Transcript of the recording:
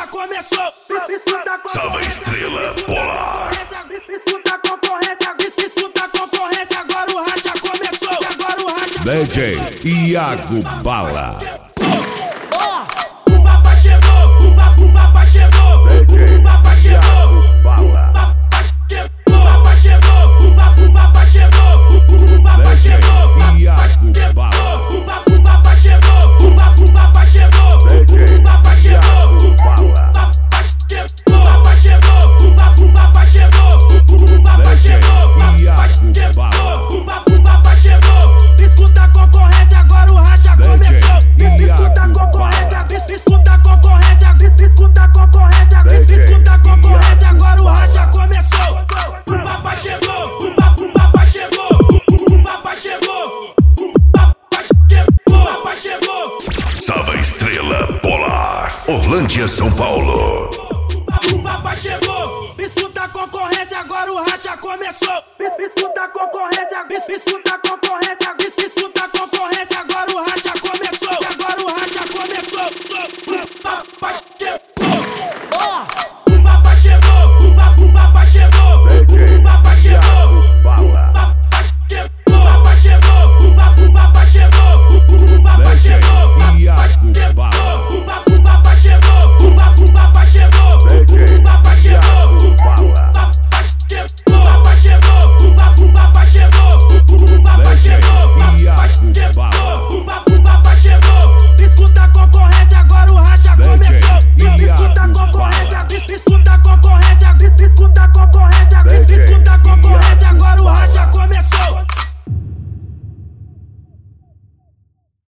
racha começou. Salva Estrela Polar. Escuta a concorrência, escuta a concorrência, agora o racha começou. Agora o racha DJ Iago Bala. O papai chegou, o papai chegou, o papai chegou, o papai chegou, o papai chegou, o papai chegou, Iago Bala. o papai chegou, o papai chegou, o papai chegou, o papai chegou, o papai chegou, o papai chegou, o papai chegou. Escuta a concorrência, agora o racha começou. Escuta a concorrência, escuta a concorrência, escuta a concorrência, escuta a concorrência, agora o racha começou. O papai chegou, o papai chegou, o papai chegou, o papai chegou. Salva Estrela Polar. Orlândia, São Paulo. O papai chegou, escuta a concorrência, agora o racha começou. Escuta a concorrência, escuta a concorrência, escuta